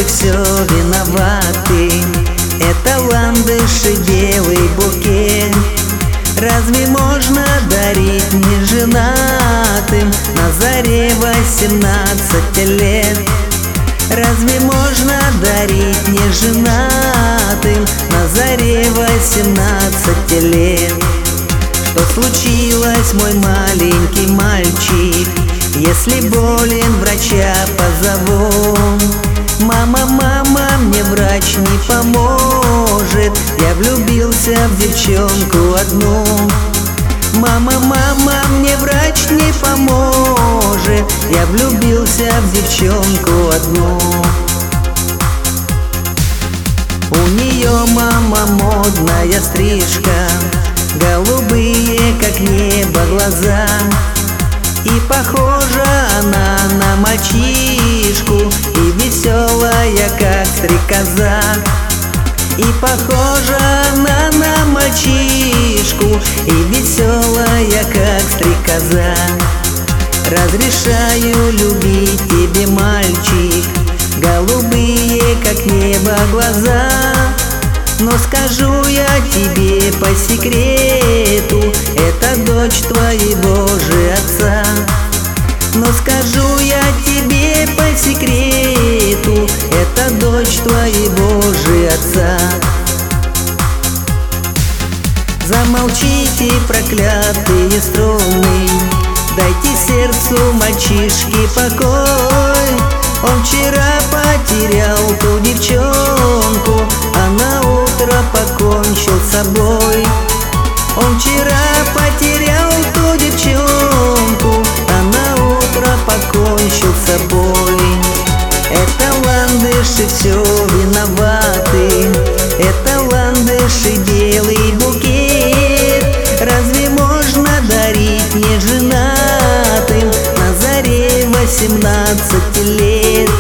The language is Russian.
ландыши все виноваты. Это ландыши белый букет. Разве можно дарить неженатым на заре 18 лет? Разве можно дарить неженатым на заре 18 лет? Что случилось, мой маленький мальчик? Если болен, врача позову. Мама, мама, мне врач не поможет. Я влюбился в девчонку одну. Мама, мама, мне врач не поможет. Я влюбился в девчонку одну. У нее, мама, модная стрижка, голубые, как небо, глаза. И похожа она на мальчишку, и веселая, как стрекоза. И похожа она на мальчишку, и веселая, как стрекоза. Разрешаю любить тебе, мальчик, голубые, как небо, глаза. Но скажу я тебе по секрету, это дочь твоего же отца. Но скажу я тебе по секрету, это дочь твоего же отца. Замолчите, проклятые струны, дайте сердцу мальчишки покой. Он вчера потерял ту девчонку, а на утро покончил с собой. Он вчера потерял ту девчонку, а на утро покончил с собой. Это ландыши все виноваты, это ландыши белый букет. Разве можно дарить неженатым на заре 18 лет?